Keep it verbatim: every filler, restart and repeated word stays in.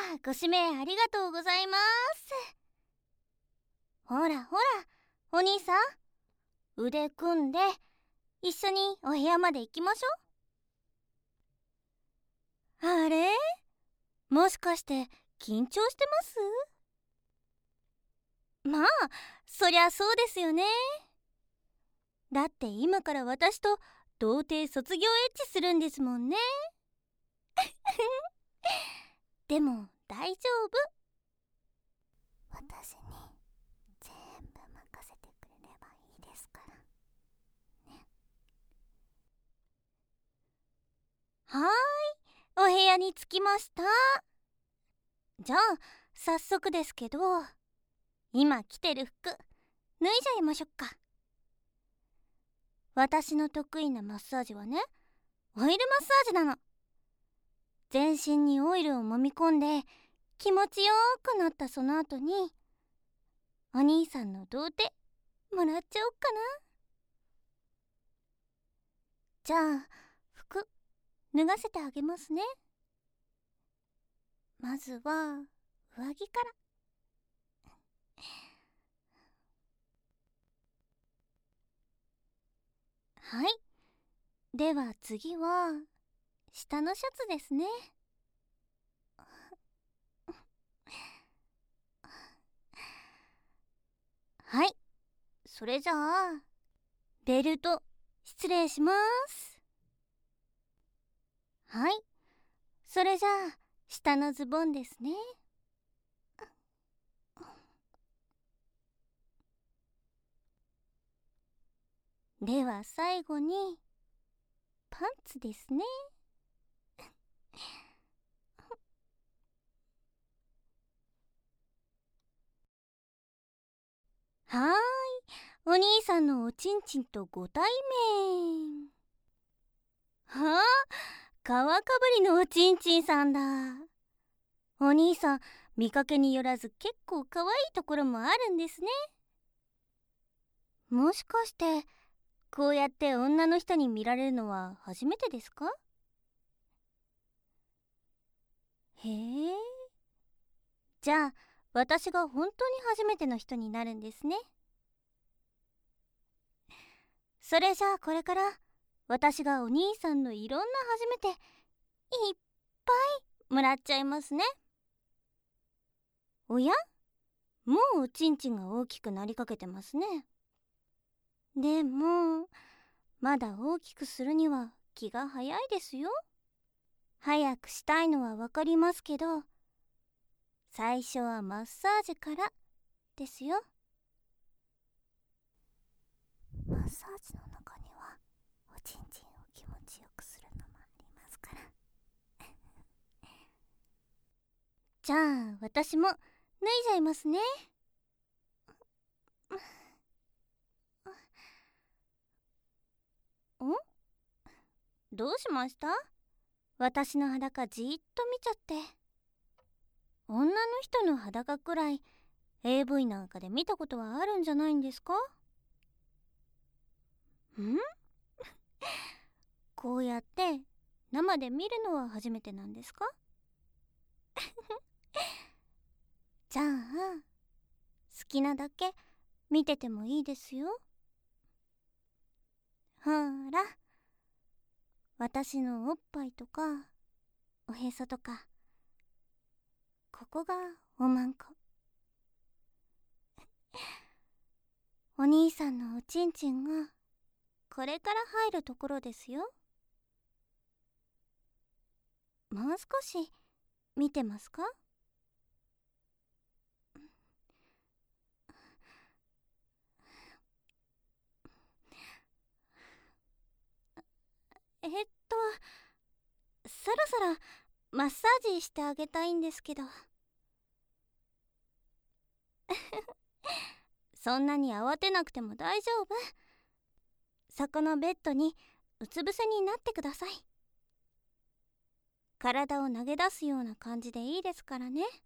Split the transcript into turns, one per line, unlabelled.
あ、ご指名ありがとうございます。ほらほら、お兄さん、腕組んで一緒にお部屋まで行きましょう。あれ、もしかして緊張してます？まあ、そりゃそうですよね。だって今から私と童貞卒業エッチするんですもんね。でも大丈夫。私に全部任せてくれればいいですからね。はーい、お部屋に着きました。じゃあ早速ですけど、今着てる服脱いじゃいましょっか。私の得意なマッサージはね、オイルマッサージなの。全身にオイルを揉み込んで気持ちよくなったその後に、お兄さんの童貞もらっちゃおっかな。じゃあ服脱がせてあげますね。まずは上着から。はい、では次は下のシャツですね。はい、それじゃあベルト失礼します。はい、それじゃあ下のズボンですね。では最後にパンツですね。はーい、お兄さんのおちんちんとご対面。はあ、皮かぶりのおちんちんさんだ。お兄さん、見かけによらず結構可愛いところもあるんですね。もしかしてこうやって女の人に見られるのは初めてですか？へえ、じゃあ私が本当に初めての人になるんですね。それじゃあこれから私がお兄さんのいろんな初めていっぱいもらっちゃいますね。おや、もうおちんちんが大きくなりかけてますね。でもまだ大きくするには気が早いですよ。早くしたいのはわかりますけど、最初はマッサージからですよ。マッサージの中にはおちんちんを気持ちよくするのもありますから。じゃあ私も脱いじゃいますね。ん？どうしました？私の裸じーっと見ちゃって。女の人の裸くらい エーブイ なんかで見たことはあるんじゃないんですか？ん？こうやって生で見るのは初めてなんですか？じゃあ好きなだけ見ててもいいですよ。ほら、私のおっぱいとかおへそとか、ここがおまんこ。お兄さんのおちんちんがこれから入るところですよ。もう少し見てますか？えっとそろそろマッサージしてあげたいんですけど。そんなに慌てなくても大丈夫。そこのベッドにうつ伏せになってください。体を投げ出すような感じでいいですからね。